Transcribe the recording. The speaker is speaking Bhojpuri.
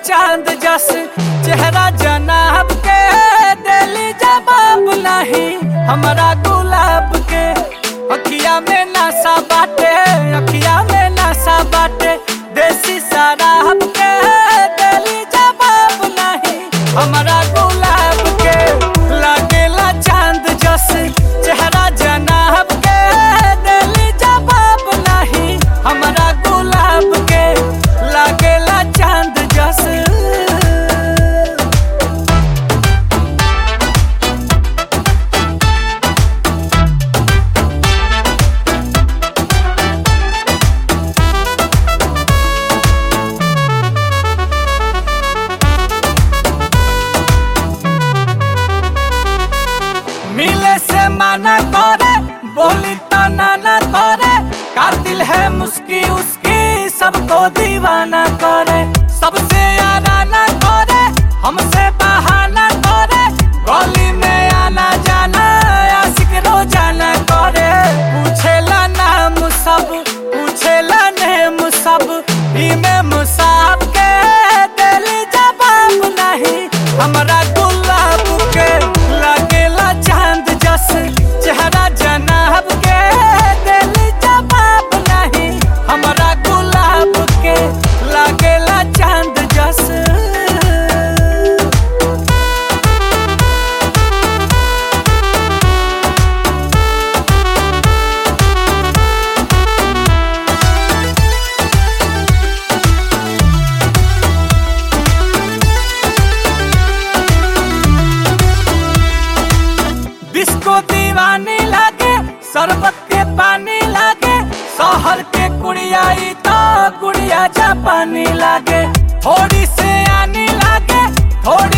चांद जस चेहरा जनाब के, दिली जवाब नहीं हमारा गुलाब के। अखिया में नशा बाटे, अखिया में नशा बाटे, देसी शराब के, दिली जवाब नहीं हमारा गुलाब के। लागेला चांद जस चेहरा जनाब के, दिली जवाब नहीं हमारा गुलाब के। लागेला चांद जस। मिले से माना करे, बोली तो नाना करे, कातिल है मुस्की उसकी सबको दीवाना करे। सबसे आना करे, हमसे बहाना करे, गली में आना जाना आशिक रोजाना करे। पूछेला नाम सब, पूछेला नेम सब, में मुसाब के, दिली जवाब नहीं हमारा गुलाब के। लागेला चांद जस चेहरा जनाब के, दिली जवाब नहीं हमारा गुलाब के। लागेला चांद जस। डिस्को दीवानी लागे, शरबत के पानी लागे, शहर के कुड़िया तो गुड़िया जापानी लागे। थोड़ी से आनी लागे, थोड़ी